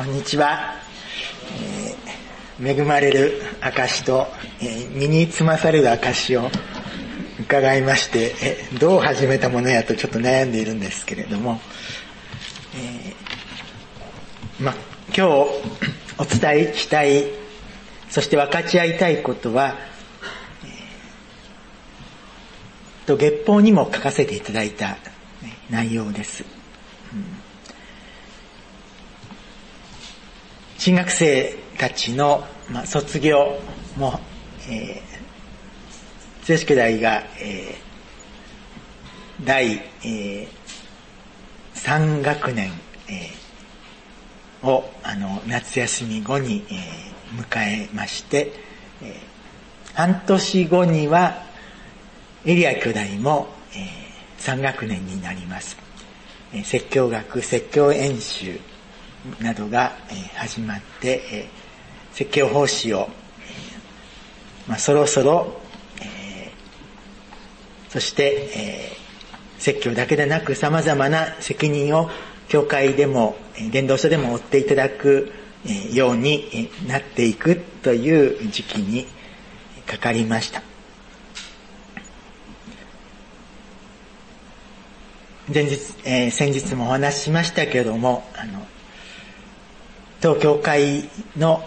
こんにちは。恵まれる証と、身につまされる証を伺いまして、どう始めたものやとちょっと悩んでいるんですけれども、今日お伝えしたい、そして分かち合いたいことは、月報にも書かせていただいた内容です。新学生たちの、卒業も、剛兄弟が、第、3学年、を夏休み後に、迎えまして、半年後にはエリア兄弟も、3学年になります。説教学、説教演習などが始まって、説教奉仕を、そろそろ、そして、説教だけでなく様々な責任を教会でも伝道所でも負っていただくようになっていくという時期にかかりました。先日もお話ししましたけれども、当教会の、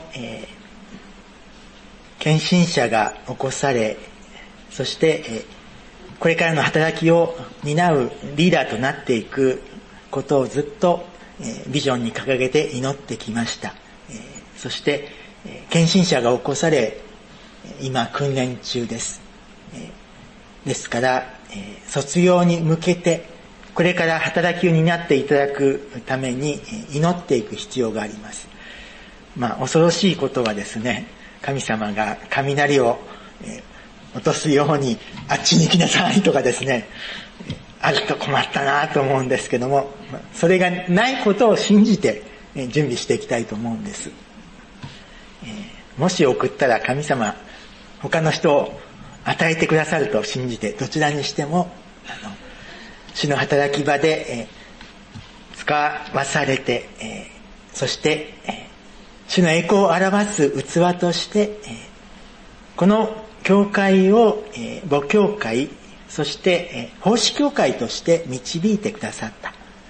献身者が起こされ、そして、これからの働きを担うリーダーとなっていくことをずっと、ビジョンに掲げて祈ってきました。そして、献身者が起こされ、今訓練中です。ですから、卒業に向けて、これから働きを担っていただくために祈っていく必要があります。恐ろしいことはですね、神様が雷を落とすようにあっちに行きなさいとかですね、あると困ったなと思うんですけども、それがないことを信じて準備していきたいと思うんです。もし送ったら神様、他の人を与えてくださると信じて、どちらにしても主の働き場で、使わされて、そして、主の栄光を表す器として、この教会を、母教会、そして、奉仕教会として導いてくださった。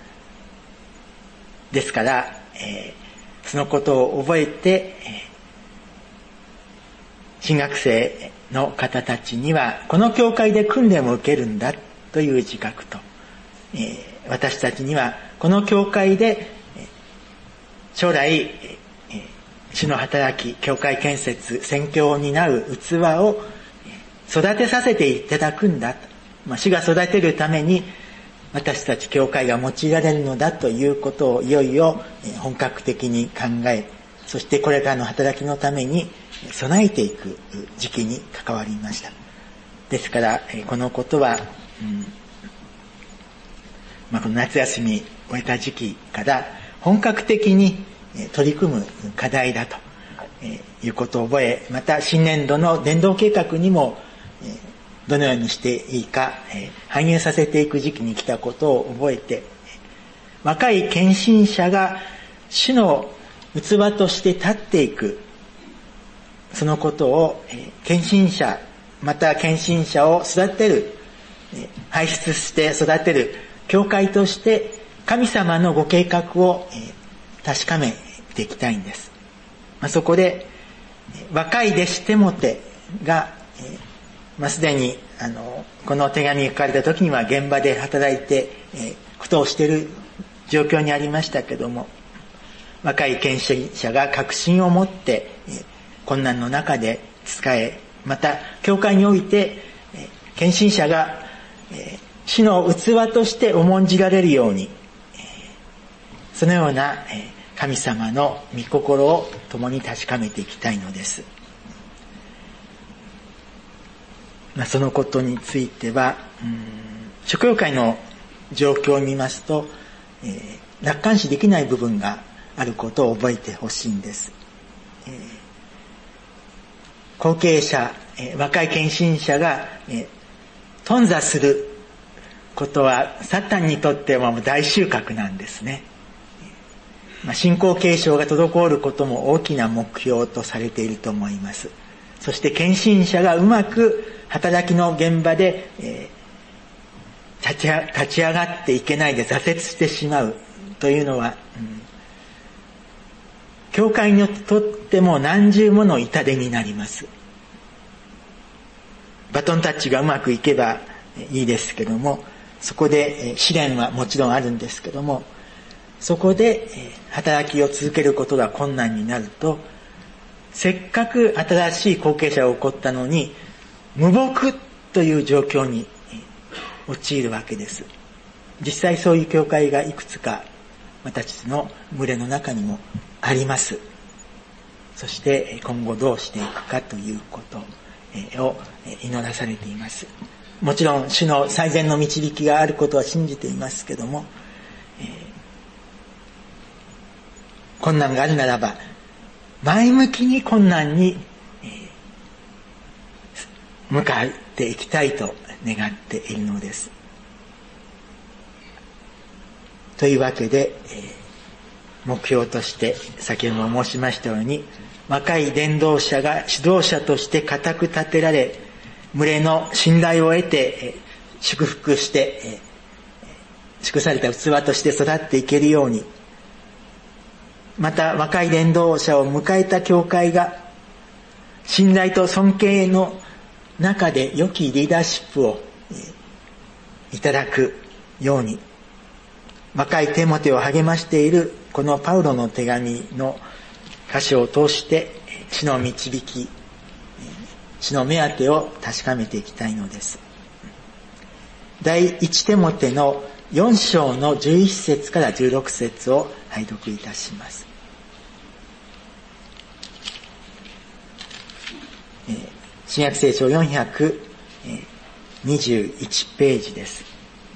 ですから、そのことを覚えて、新学生の方たちには、この教会で訓練を受けるんだという自覚と、私たちにはこの教会で将来主の働き、教会建設、宣教を担う器を育てさせていただくんだと、主が育てるために私たち教会が用いられるのだということをいよいよ本格的に考え、そしてこれからの働きのために備えていく時期に関わりました。ですからこのことは、この夏休み終えた時期から本格的に取り組む課題だということを覚え、また新年度の伝道計画にもどのようにしていいか反映させていく時期に来たことを覚えて、若い献身者が主の器として立っていく、そのことを献身者、また献身者を育てる、輩出して育てる教会として神様のご計画を確かめていきたいんです。そこで若い弟子テモテがすでにこの手紙に書かれた時には現場で働いて苦闘している状況にありましたけども、若い献身者が確信を持って困難の中で仕え、また教会において献身者が主の器として重んじられるように、そのような神様の御心を共に確かめていきたいのです。そのことについては、諸教会の状況を見ますと、楽観視できない部分があることを覚えてほしいんです。後継者、若い献身者が頓挫することはサタンにとっては大収穫なんですね。 信仰継承が滞ることも大きな目標とされていると思います。そして献身者がうまく働きの現場で、立ち上がっていけないで挫折してしまうというのは、教会にとっても何重もの痛手になります。バトンタッチがうまくいけばいいですけども、そこで試練はもちろんあるんですけども、そこで働きを続けることが困難になると、せっかく新しい後継者が起こったのに無牧という状況に陥るわけです。実際そういう教会がいくつか私たちの群れの中にもあります。そして今後どうしていくかということを祈らされています。もちろん主の最善の導きがあることは信じていますけども、困難があるならば前向きに困難に向かっていきたいと願っているのです。というわけで、目標として先ほども申しましたように、若い伝道者が指導者として固く立てられ、群れの信頼を得て祝福して祝された器として育っていけるように、また若い伝道者を迎えた教会が信頼と尊敬の中で良きリーダーシップをいただくように、若いテモテを励ましているこのパウロの手紙の箇所を通して主の導き、主の目当てを確かめていきたいのです。第一テモテの4章の11節から16節を拝読いたします。新約聖書421ページです。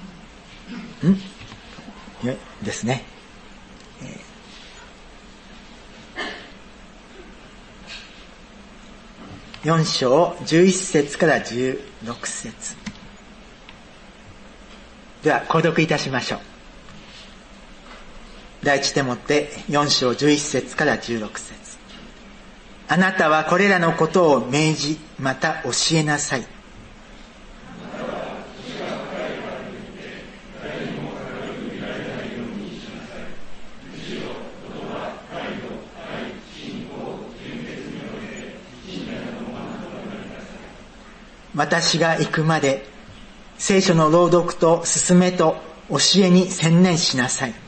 ですね。4章11節から16節では購読いたしましょう。第一テモテ4章11節から16節。あなたはこれらのことを命じ、また教えなさい。私が行くまで聖書の朗読と勧めと教えに専念しなさい。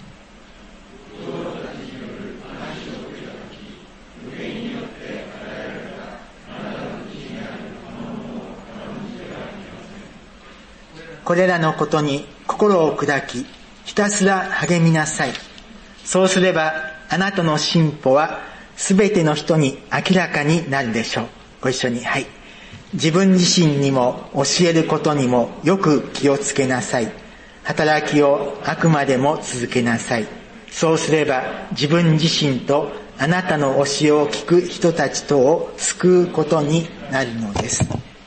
これらのことに心を砕き、ひたすら励みなさい。そうすればあなたの進歩はすべての人に明らかになるでしょう。ご一緒に、はい。自分自身にも教えることにもよく気をつけなさい。働きをあくまでも続けなさい。そうすれば自分自身とあなたの教えを聞く人たちとを救うことになるのです。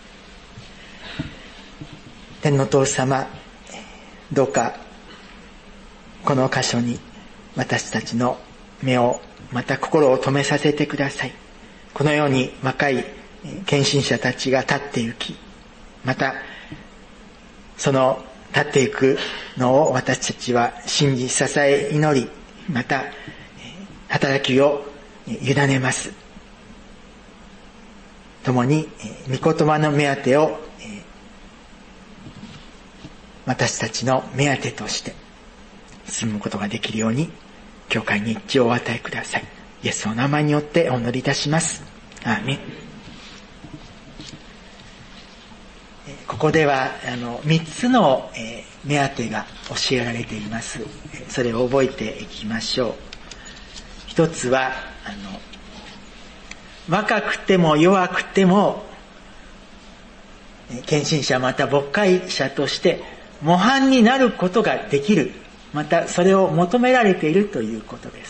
天の父様、どうかこの箇所に私たちの目をまた心を止めさせてください。このように若い献身者たちが立って行き、またその立っていくのを私たちは信じ支え祈り、また働きを委ねます。共に御言葉の目当てを私たちの目当てとして進むことができるように教会に一致をお与えください。イエスの名前によってお祈りいたします。アーメン。ここでは3つの目当てが教えられています。それを覚えていきましょう。一つは若くても弱くても献身者また牧会者として模範になることができる、またそれを求められているということです。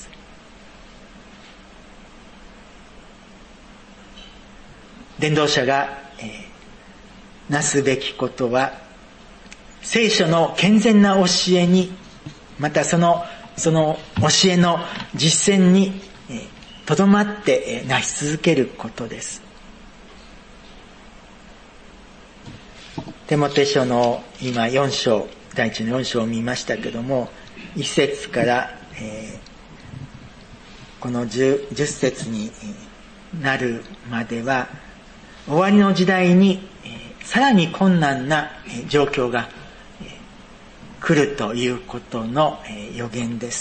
伝道者がなすべきことは、聖書の健全な教えに、またそのその教えの実践にとどまってなし続けることです。テモテ書の今4章、第一の4章を見ましたけども、1節から、この 10節になるまでは、終わりの時代にさらに困難な状況が来るということの予言です。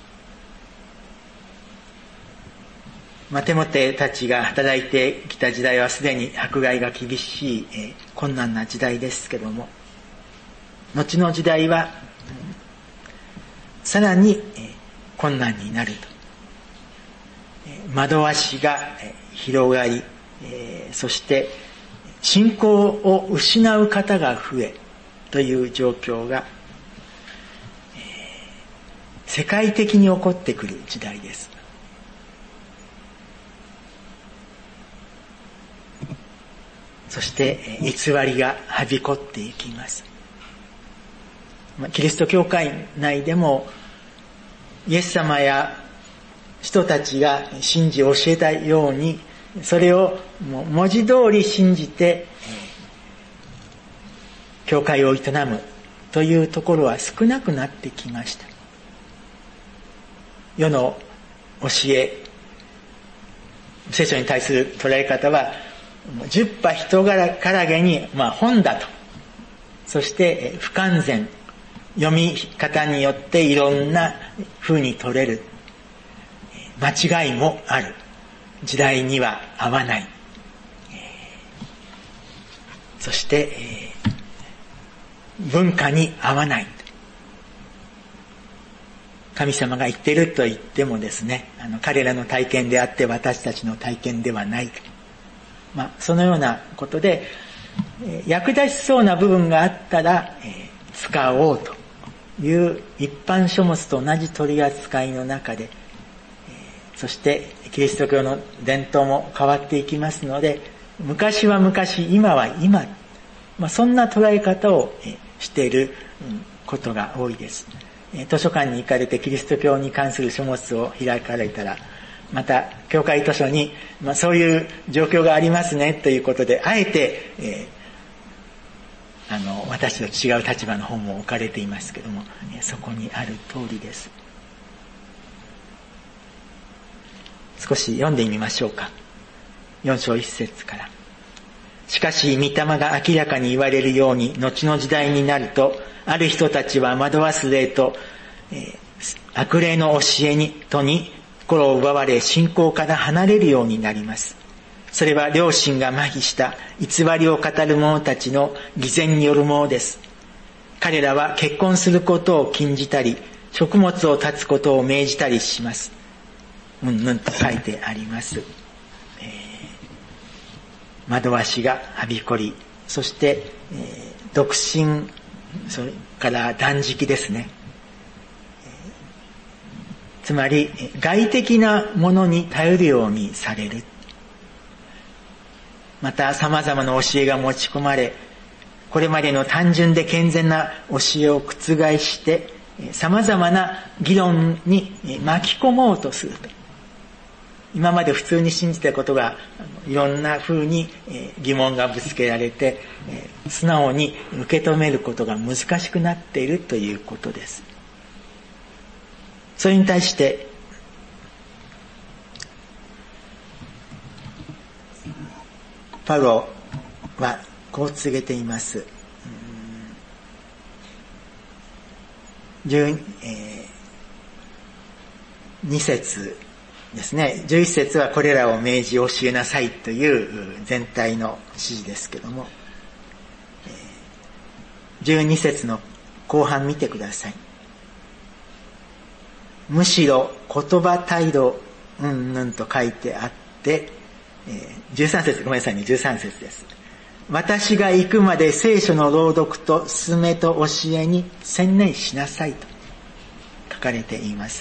テモテたちが働いてきた時代はすでに迫害が厳しい困難な時代ですけども、後の時代はさらに困難になると。惑わしが広がり、そして信仰を失う方が増えという状況が世界的に起こってくる時代です。そして偽りがはびこっていきます。キリスト教会内でもイエス様や人たちが信じ教えたように、それを文字通り信じて教会を営むというところは少なくなってきました。世の教え、聖書に対する捉え方は十把人からげに本だと、そして不完全、読み方によっていろんな風に取れる、間違いもある、時代には合わない、そして文化に合わない、神様が言っていると言ってもですね、彼らの体験であって私たちの体験ではない、そのようなことで役立ちそうな部分があったら使おうという一般書物と同じ取り扱いの中で、そしてキリスト教の伝統も変わっていきますので、昔は昔、今は今、そんな捉え方をしていることが多いです。図書館に行かれてキリスト教に関する書物を開かれたら、また教会図書に、そういう状況がありますねということで、あえて、私と違う立場の本も置かれていますけども、そこにある通りです。少し読んでみましょうか。4章1節から。しかし御霊が明らかに言われるように、後の時代になると、ある人たちは惑わす霊と、悪霊の教えに心を奪われ、信仰から離れるようになります。それは良心が麻痺した偽りを語る者たちの偽善によるものです。彼らは結婚することを禁じたり、食物を断つことを命じたりします。と書いてあります。惑わしがはびこり、そして、独身、それから断食ですね。つまり外的なものに頼るようにされる。また様々な教えが持ち込まれ、これまでの単純で健全な教えを覆して様々な議論に巻き込もうとすると。今まで普通に信じたことがいろんな風に疑問がぶつけられて、素直に受け止めることが難しくなっているということです。それに対してパウロはこう告げています。12節ですね。11節はこれらを命じ教えなさいという全体の指示ですけども、12節の後半見てください。むしろ言葉態度と書いてあって、13節、ごめんなさいね、13節です。私が行くまで聖書の朗読と勧めと教えに専念しなさいと書かれています。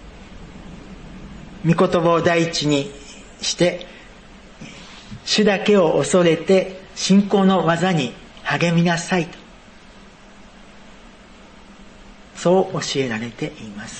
御言葉を第一にして、主だけを恐れて信仰の技に励みなさいと。 そう教えられています。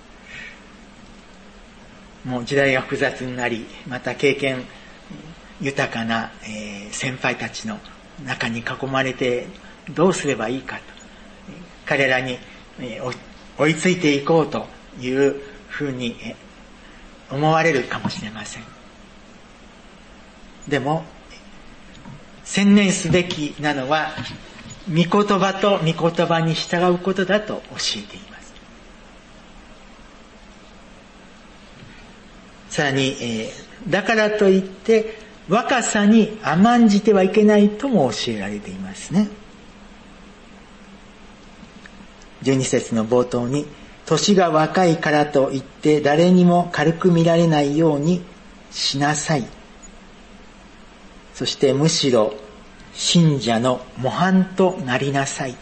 もう時代が複雑になり、また経験豊かな先輩たちの中に囲まれてどうすればいいかと、彼らに追いついていこうというふうに思われるかもしれません。でも専念すべきなのは御言葉と御言葉に従うことだと教えています。さらに、だからといって若さに甘んじてはいけないとも教えられていますね。12節の冒頭に、年が若いからといって誰にも軽く見られないようにしなさい。そしてむしろ信者の模範となりなさい。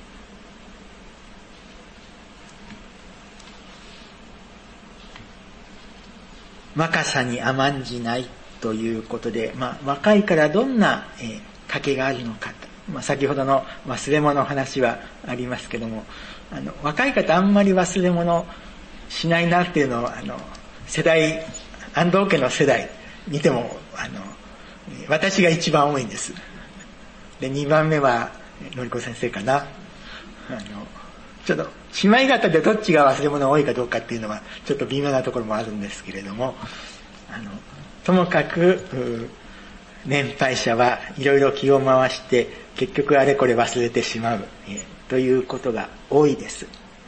若さに甘んじないということで、若いからどんな賭けがあるのかと、先ほどの忘れ物の話はありますけども、若い方あんまり忘れ物しないなっていうのを世代、安藤家の世代見ても私が一番多いんです。で2番目はのりこ先生かな。ちょっと姉妹方でどっちが忘れ物が多いかどうかっていうのはちょっと微妙なところもあるんですけれども、ともかく年配者はいろいろ気を回して結局あれこれ忘れてしまう、ということが多いです。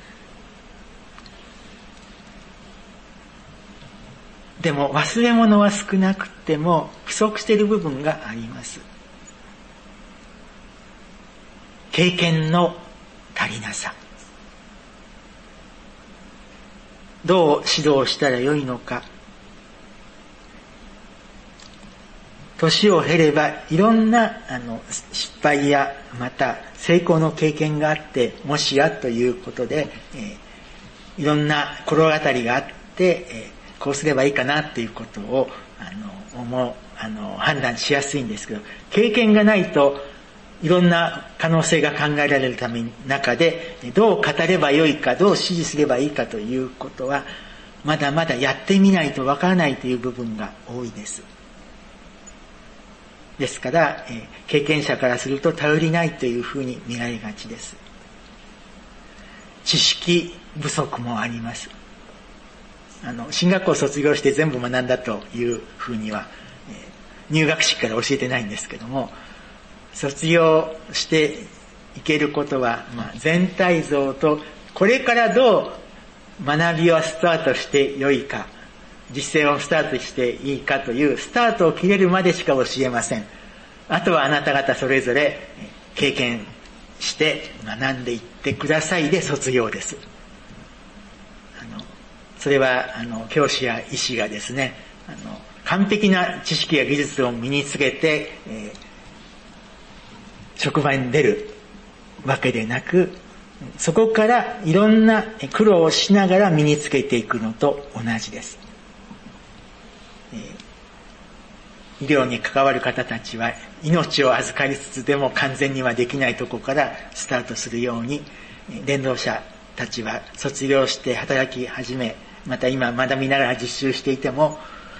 でも忘れ物は少なくても不足している部分があります。経験の足りなさ。どう指導したらよいのか。年を経ればいろんな失敗やまた成功の経験があって、もしやということで、いろんな心当たりがあって、こうすればいいかなっていうことを判断しやすいんですけど、経験がないといろんな可能性が考えられる中で、どう語ればよいか、どう指示すればいいかということはまだまだやってみないとわからないという部分が多いです。ですから、経験者からすると頼りないというふうに見られがちです。知識不足もあります。進学校を卒業して全部学んだというふうには、入学式から教えてないんですけども、卒業していけることは、全体像とこれからどう学びをスタートしてよいか、実践をスタートしていいかというスタートを切れるまでしか教えません。あとはあなた方それぞれ経験して学んでいってくださいで卒業です。それは教師や医師がですね、完璧な知識や技術を身につけて、職場に出るわけでなく、そこからいろんな苦労をしながら身につけていくのと同じです。医療に関わる方たちは命を預かりつつでも完全にはできないところからスタートするように、伝道者たちは卒業して働き始め、また今学びながら実習していても、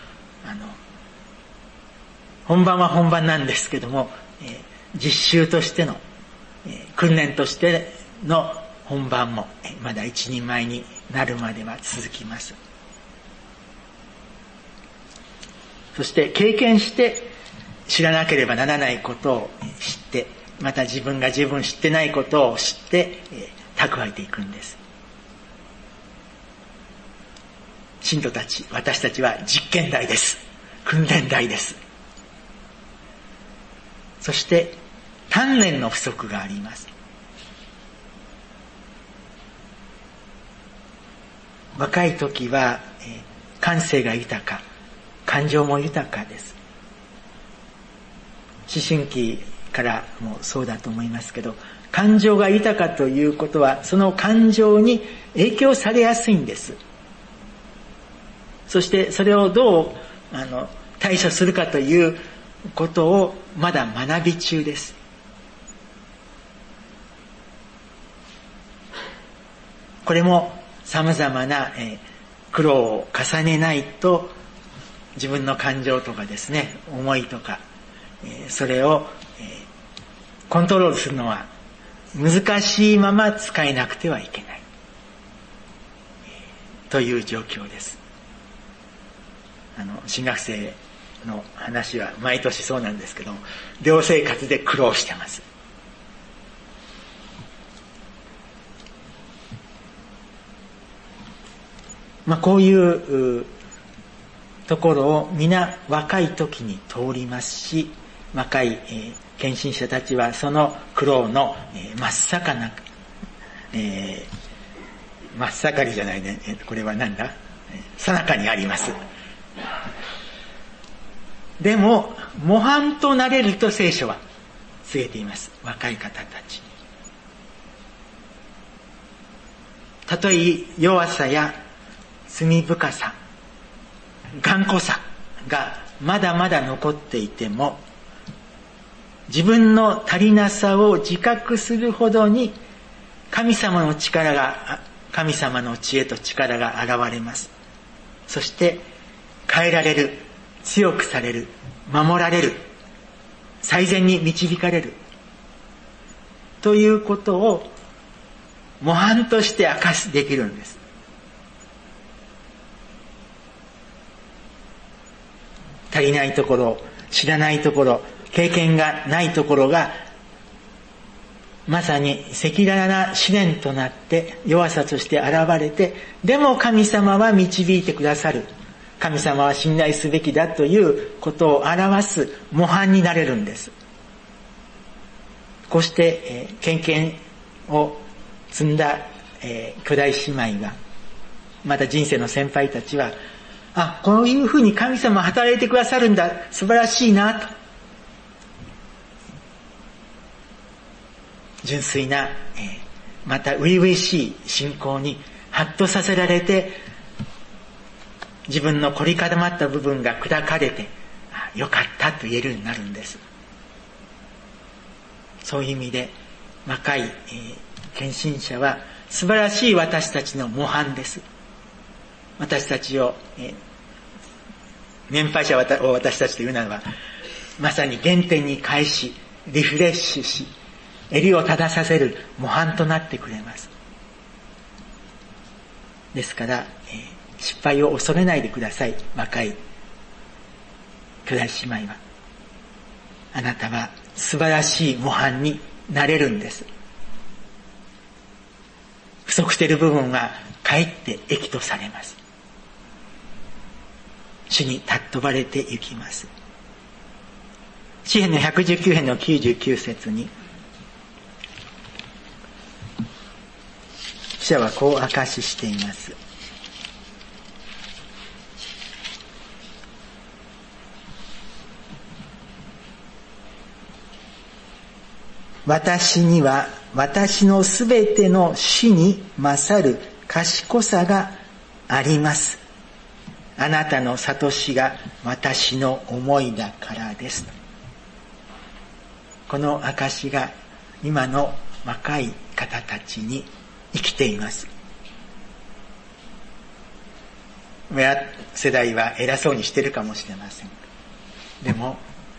本番は本番なんですけども、実習としての、訓練としての本番もまだ一人前になるまでは続きます。そして経験して知らなければならないことを知って、また自分が十分知ってないことを知って蓄えていくんです。信徒たち、私たちは実験台です。訓練台です。そして鍛錬の不足があります。若い時は感性が豊か、感情も豊かです。思春期からもそうだと思いますけど、感情が豊かということはその感情に影響されやすいんです。そしてそれをどう対処するかということをまだ学び中です。 これも様々な苦労を重ねないと、自分の感情とかですね、思いとか、それをコントロールするのは難しいまま使えなくてはいけないという状況です。新学生の話は毎年そうなんですけども、寮生活で苦労してます。こういうところを皆若い時に通りますし、若い献身者たちはその苦労の真っ盛りじゃないね、これはなんだ、最中にあります。でも模範となれると聖書は告げています。若い方たちに、たとえ弱さや罪深さ、頑固さがまだまだ残っていても、自分の足りなさを自覚するほどに神様の知恵と力が現れます。そして変えられる、強くされる、守られる、最善に導かれるということを模範として明かしできるんです。足りないところ、知らないところ、経験がないところがまさに赤裸々な試練となって弱さとして現れて、でも神様は導いてくださる、神様は信頼すべきだということを表す模範になれるんです。こうして、経験を積んだ、兄弟姉妹は、また人生の先輩たちは、こういうふうに神様は働いてくださるんだ、素晴らしいなと、純粋な、また初々しい信仰にハッとさせられて、自分の凝り固まった部分が砕かれて、よかったと言えるようになるんです。そういう意味で若い、献身者は素晴らしい私たちの模範です。私たちを、年配者を私たちというならば、まさに原点に返し、リフレッシュし、襟を正させる模範となってくれます。ですから、失敗を恐れないでください。若い兄弟姉妹は、あなたは素晴らしい模範になれるんです。不足している部分がかえって益とされます。主に尊ばれてゆきます。詩編の119編の99節に、記者はこう証ししています。私には私のすべての死に勝る賢さがあります。あなたの悟しが私の思いだからです。この証が今の若い方たちに生きています。親世代は偉そうにしてるかもしれません。でも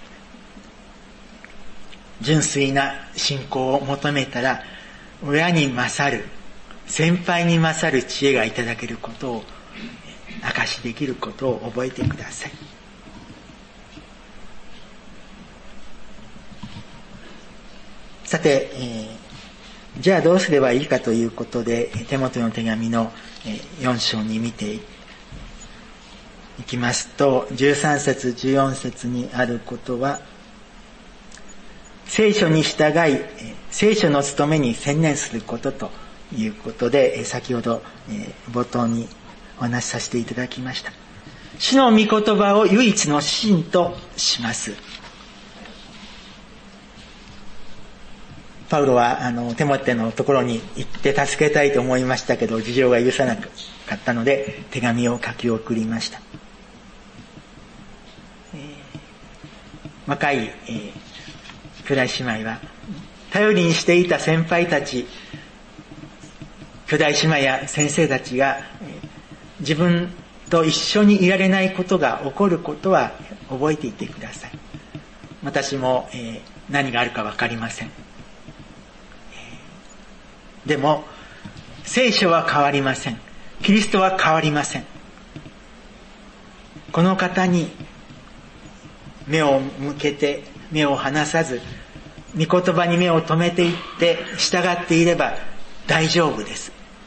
純粋な信仰を求めたら、親に勝る、先輩に勝る知恵がいただけることを証しできることを覚えてください。さて、じゃあどうすればいいかということで、テモテの手紙の4章に見ていきますと、13節14節にあることは、聖書に従い、聖書の務めに専念することということで、先ほど冒頭にお話しさせていただきました。主の御言葉を唯一の真とします。パウロはテモテのところに行って助けたいと思いましたけど、事情が許さなかったので手紙を書き送りました。若い兄弟姉妹は頼りにしていた先輩たち兄弟姉妹や先生たちが自分と一緒にいられないことが起こることは覚えていてください。私も何があるか分かりません。でも聖書は変わりません。キリストは変わりません。この方に目を向けて目を離さず、御言葉に目を留めていって従っていれば大丈夫です。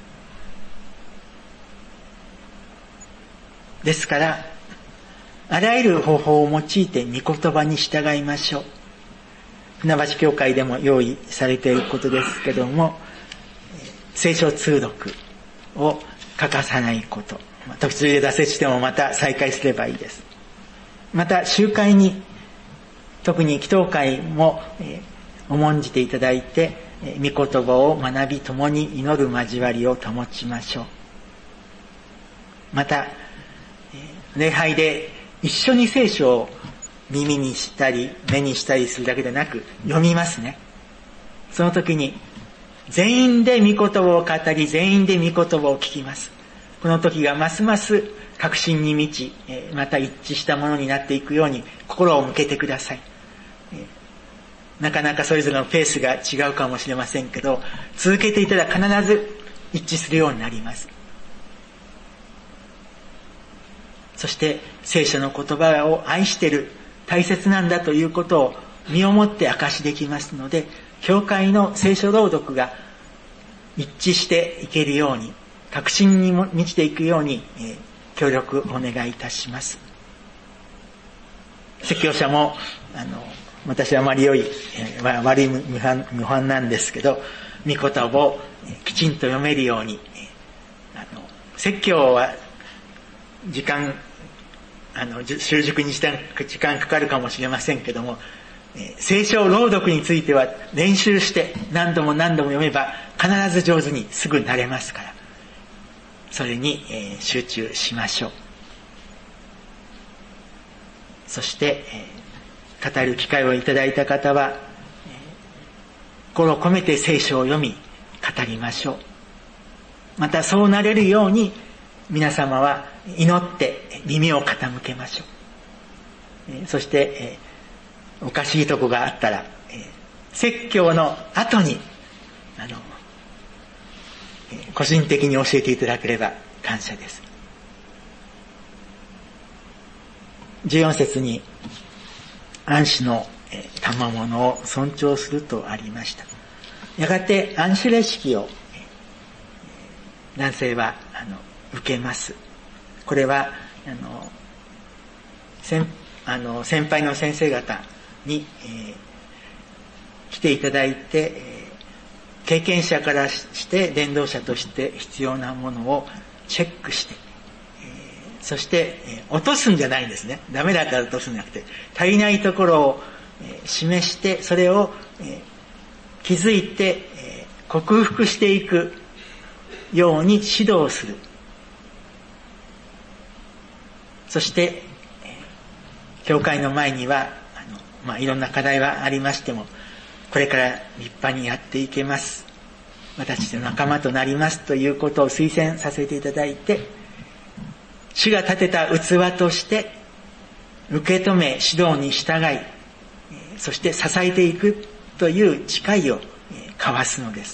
ですからあらゆる方法を用いて御言葉に従いましょう。船橋教会でも用意されていることですけども、聖書通読を欠かさないこと、途中で挫折してもまた再開すればいいです。また集会に、特に祈祷会も重んじていただいて、御言葉を学び共に祈る交わりを保ちましょう。また礼拝で一緒に聖書を耳にしたり目にしたりするだけでなく読みますね。その時に全員で御言葉を語り、全員で御言葉を聞きます。この時がますます確信に満ち、また一致したものになっていくように心を向けてください。なかなかそれぞれのペースが違うかもしれませんけど、続けていたら必ず一致するようになります。そして聖書の言葉を愛している、大切なんだということを身をもって証しできますので、教会の聖書朗読が一致していけるように、確信に満ちていくように、協力お願いいたします。説教者も私はあまり良い、悪い無反なんですけど、御言葉をきちんと読めるように、説教は時間習熟にした時間かかるかもしれませんけども、聖書朗読については練習して何度も何度も読めば必ず上手にすぐなれますから、それに集中しましょう。そして語る機会をいただいた方は心を込めて聖書を読み語りましょう。またそうなれるように皆様は祈って耳を傾けましょう。そしておかしいとこがあったら説教の後に個人的に教えていただければ感謝です。14節に安息の賜物を尊重するとありました。やがて安息礼式を男性は受けます。これは先輩の先生方に、来ていただいて、経験者からして伝道者として必要なものをチェックして、そして、落とすんじゃないんですね。ダメだったら落とすんじゃなくて、足りないところを、示して、それを、気づいて、克服していくように指導する。そして、教会の前にはいろんな課題はありましても、これから立派にやっていけます。私の仲間となりますということを推薦させていただいて、主が立てた器として受け止め指導に従い、そして支えていくという誓いを交わすのです。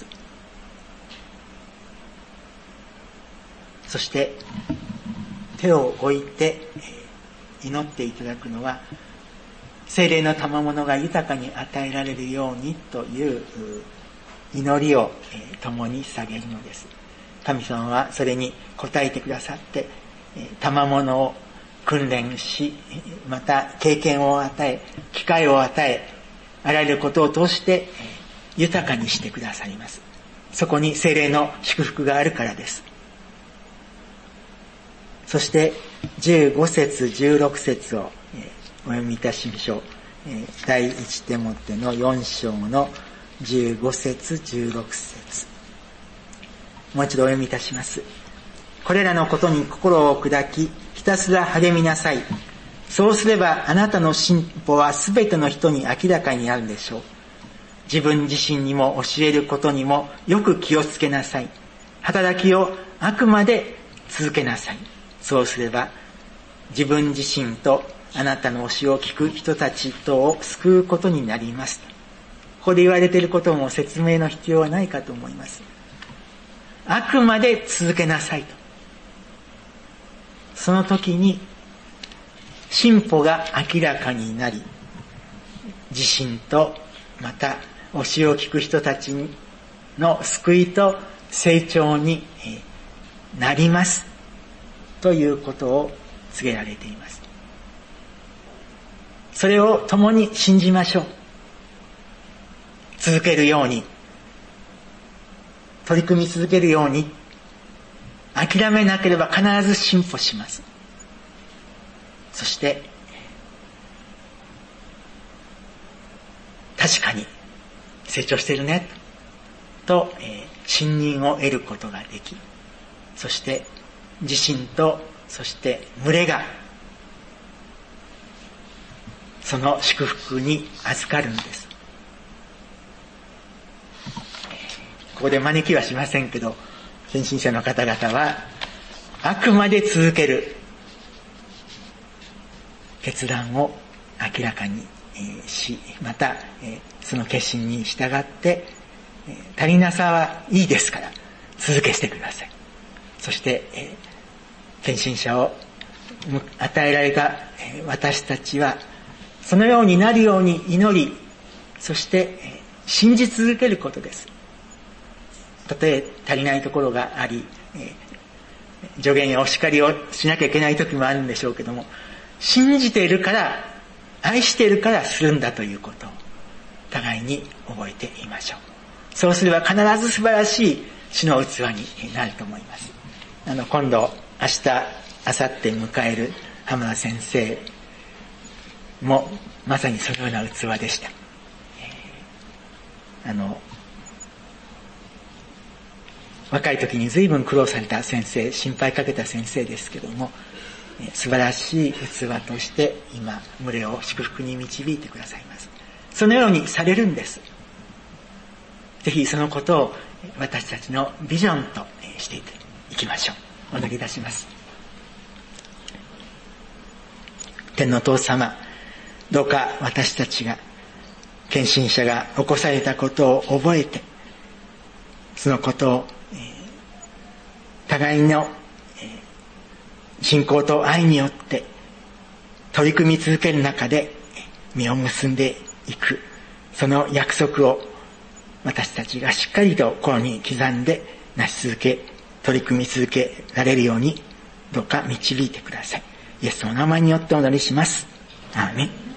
そして手を置いて祈っていただくのは、聖霊の賜物が豊かに与えられるようにという祈りを共に捧げるのです。神様はそれに応えてくださって、賜物を訓練し、また経験を与え、機会を与え、あらゆることを通して豊かにしてくださいます。そこに聖霊の祝福があるからです。そして15節16節をお読みいたしましょう。第一テモテの4章の15節16節、もう一度お読みいたします。これらのことに心を砕き、ひたすら励みなさい。そうすればあなたの進歩はすべての人に明らかになるでしょう。自分自身にも教えることにもよく気をつけなさい。 働きをあくまで続けなさい。そうすれば自分自身とあなたの教えを聞く人たちとを救うことになります。ここで言われていることも説明の必要はないかと思います。あくまで続けなさいと。その時に進歩が明らかになり、自身とまた教えを聞く人たちの救いと成長になりますということを告げられています。それを共に信じましょう。続けるように、取り組み続けるように、諦めなければ必ず進歩します。そして確かに成長しているねと、信任を得ることができ、そして自身とそして群れがその祝福に預かるんです。ここで招きはしませんけど、献身者の方々はあくまで続ける決断を明らかにし、またその決心に従って足りなさはいいですから続けしてください。そして献身者を与えられた私たちはそのようになるように祈り、そして信じ続けることです。たとえ足りないところがあり、助言やお叱りをしなきゃいけない時もあるんでしょうけども、信じているから、愛しているからするんだということを互いに覚えていましょう。そうすれば必ず素晴らしい主の器になると思います。今度明日明後日迎える浜田先生もまさにそのような器でした。若い時に随分苦労された先生、心配かけた先生ですけども、素晴らしい器として今群れを祝福に導いてくださいます。そのようにされるんです。ぜひそのことを私たちのビジョンとしていきましょう。お願いいたします。天のお父様、どうか私たちが献身者が起こされたことを覚えて、そのことを互いの信仰と愛によって取り組み続ける中で実を結んでいく、その約束を私たちがしっかりと心に刻んで成し続け、取り組み続けられるようにどうか導いてください。イエスの名前によってお祈りします。アーメン。